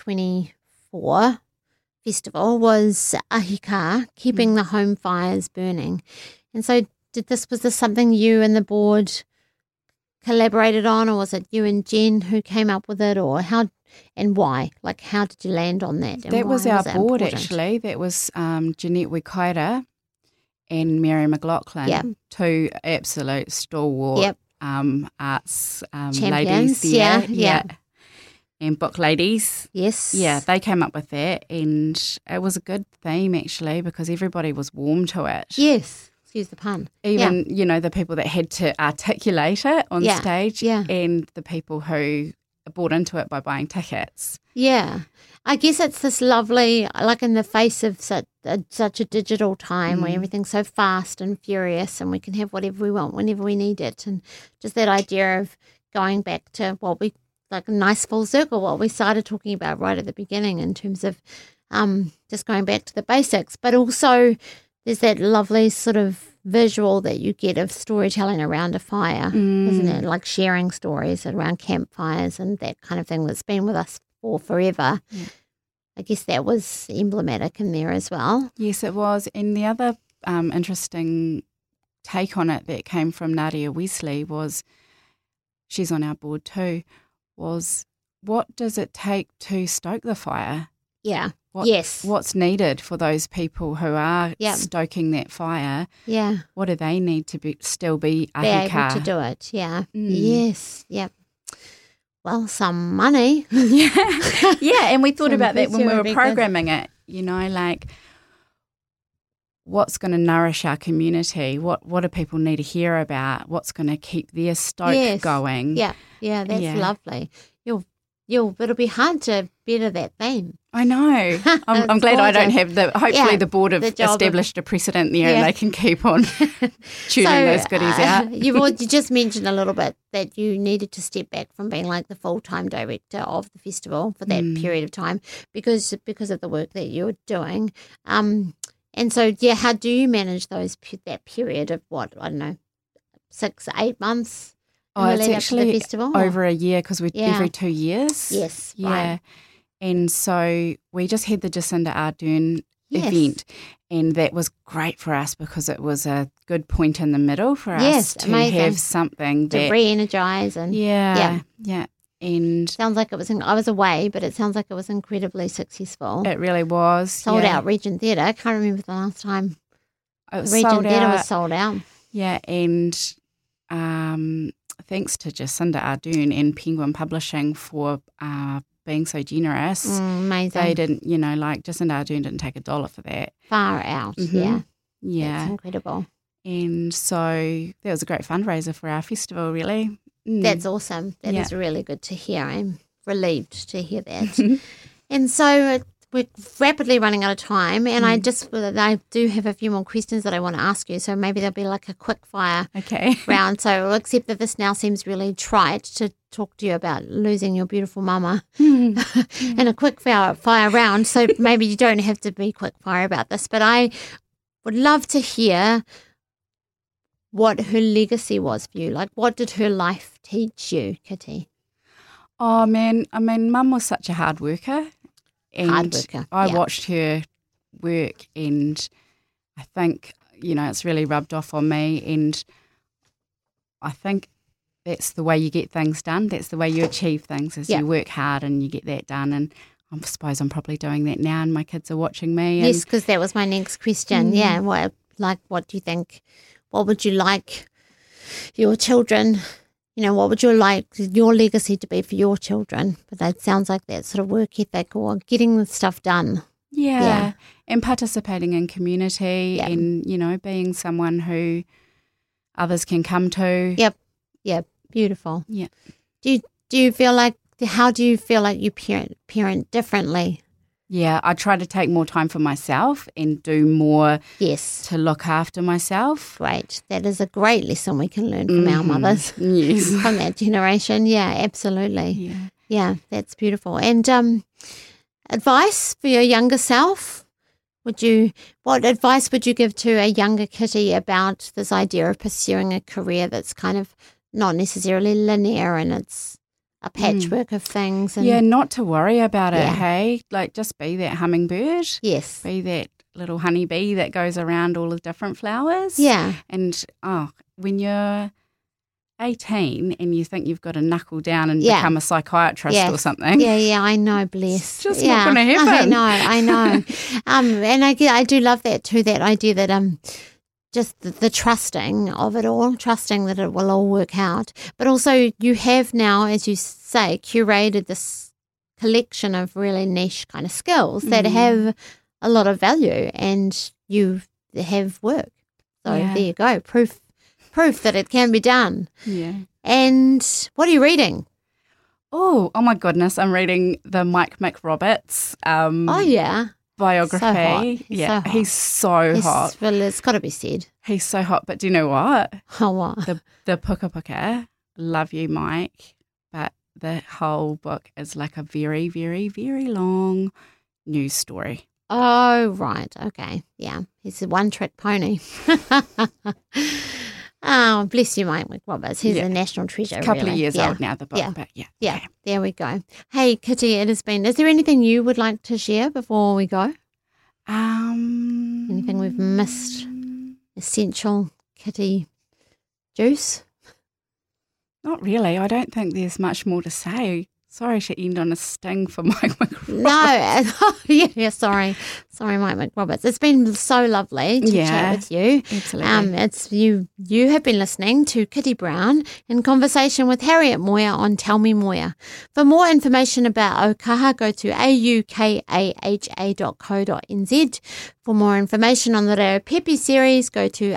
2024 festival was Ahika, keeping the home fires burning. And so was this something you and the board collaborated on, or was it you and Jen who came up with it, or how and why? Like, how did you land on that? That was our board, actually. That was Jeanette Wikaira and Mary McLaughlin, two absolute stalwart arts ladies there. Yeah. And book ladies. Yes. Yeah, they came up with that, and it was a good theme, actually, because everybody was warm to it. Yes. Excuse the pun. Even, the people that had to articulate it on stage and the people who bought into it by buying tickets. Yeah. I guess it's this lovely, like in the face of such a digital time where everything's so fast and furious and we can have whatever we want whenever we need it. And just that idea of going back to what we, like a nice full circle, what we started talking about right at the beginning in terms of just going back to the basics. But also there's that lovely sort of visual that you get of storytelling around a fire, isn't it? Like sharing stories around campfires and that kind of thing that's been with us for forever. Yeah. I guess that was emblematic in there as well. Yes, it was. And the other interesting take on it that came from Nadia Wesley was, she's on our board too, was what does it take to stoke the fire? Yeah. What's needed for those people who are stoking that fire? Yeah. What do they need to still be ahika? Be able to do it, yeah. Yes, yep. some money. Yeah, and we thought about that when we would were be good. programming it, like what's going to nourish our community, what do people need to hear about, what's going to keep their stoke going. Yeah, that's lovely. It'll be hard to better that theme. I know. I'm glad I don't have hopefully the board have the established a precedent there and they can keep on tuning those goodies out. You just mentioned a little bit that you needed to step back from being like the full-time director of the festival for that period of time because of the work that you're doing. And so, how do you manage that period of 6, 8 months? It's actually the festival, over a year because we're every 2 years. Yes, yeah. right. And so we just had the Jacinda Ardern event, and that was great for us because it was a good point in the middle for us to have something to re-energise and yeah. And sounds like it was. I was away, but it sounds like it was incredibly successful. It really was sold out Regent Theatre. I can't remember the last time it was Regent sold Theatre out. was sold out. Yeah, and thanks to Jacinda Ardern and Penguin Publishing for being so generous. Amazing. They didn't, Jacinda Ardern didn't take $1 for that. Far out. Yeah. That's incredible. And so that was a great fundraiser for our festival, really. That's awesome. That is really good to hear. I'm relieved to hear that. And so we're rapidly running out of time, and I do have a few more questions that I want to ask you, so maybe there'll be like a quick fire round. So except that this now seems really trite to talk to you about losing your beautiful mama in a quick fire round, so maybe you don't have to be quick fire about this, but I would love to hear what her legacy was for you. Like, what did her life teach you, Kitty? Oh, man. I mean, Mum was such a hard worker. And I watched her work, and I think, it's really rubbed off on me, and I think that's the way you get things done. That's the way you achieve things, is you work hard and you get that done. And I suppose I'm probably doing that now, and my kids are watching me. Yes, because that was my next question. Yeah, what do you think? What would you like your children? What would you like your legacy to be for your children? But that sounds like that sort of work ethic or getting the stuff done. Yeah. And participating in community and, being someone who others can come to. Yep. Beautiful. Yeah. Do you feel like, how do you feel like you parent differently? Yeah, I try to take more time for myself and do more to look after myself. Great. That is a great lesson we can learn from our mothers. Yes. From that generation. Yeah, absolutely. Yeah, that's beautiful. And advice for your younger self? What advice would you give to a younger Kitty about this idea of pursuing a career that's kind of not necessarily linear and it's a patchwork of things? And not to worry about it, hey? Like, just be that hummingbird. Yes. Be that little honeybee that goes around all the different flowers. Yeah. And, when you're 18 and you think you've got to knuckle down and become a psychiatrist or something. Yeah, I know, bless. It's just not going to happen. I know. And I do love that too, that idea that just the trusting of it all, trusting that it will all work out. But also you have now, as you say, curated this collection of really niche kind of skills that have a lot of value, and you have work. So there you go, proof that it can be done. Yeah. And what are you reading? Oh my goodness, I'm reading the Mike McRoberts biography. He's so hot. Well, it's got to be said. He's so hot, but do you know what? Oh, what? The Puka Puka, love you, Mike, but the whole book is like a very, very, very long news story. Oh, right. Okay. Yeah. He's a one-trick pony. Oh, bless you, Mike McRoberts. He's a national treasure. It's a couple of years old now, the book, but Yeah, there we go. Hey, Kitty, it has been. Is there anything you would like to share before we go? Anything we've missed? Essential Kitty juice? Not really. I don't think there's much more to say. Sorry to end on a sting for Mike McRoberts. No, sorry, Mike McRoberts. It's been so lovely to chat with you. Absolutely. You have been listening to Kitty Brown in conversation with Harriet Moir on Tell Me Moir. For more information about Aukaha, go to aukaha.co.nz. For more information on the Reo Pepe series, go to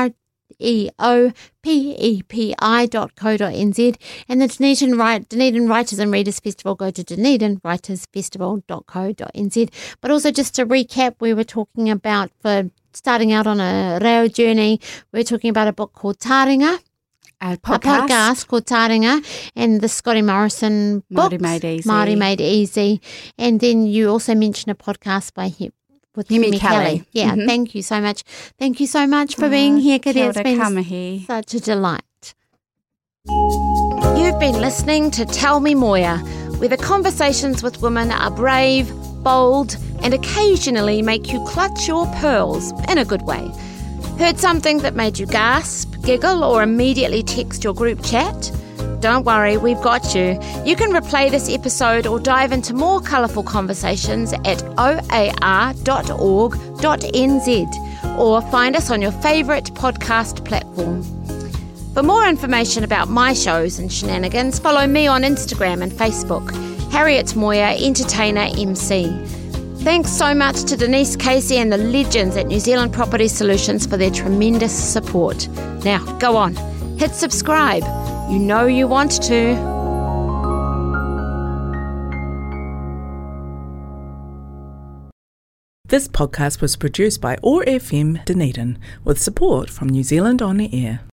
reopepi.co.nz, and the Dunedin Writers and Readers Festival, go to dunedinwritersfestival.co.nz. But also, just to recap, we were talking about, for starting out on a reo journey, we're talking about a book called Taringa, a podcast called Taringa, and the Scotty Morrison book, Māori Made Easy. And then you also mentioned a podcast by with Hemi Kelly. Yeah, thank you so much. Thank you so much for being here, Kitty. It's been such a delight. You've been listening to Tell Me Moir, where the conversations with women are brave, bold, and occasionally make you clutch your pearls in a good way. Heard something that made you gasp, giggle, or immediately text your group chat? Don't worry, we've got you. You can replay this episode or dive into more colourful conversations at oar.org.nz or find us on your favourite podcast platform. For more information about my shows and shenanigans, follow me on Instagram and Facebook, Harriet Moir, Entertainer MC. Thanks so much to Denise Casey and the legends at New Zealand Property Solutions for their tremendous support. Now, go on, hit subscribe. You know you want to. This podcast was produced by OAR FM Dunedin with support from New Zealand On the Air.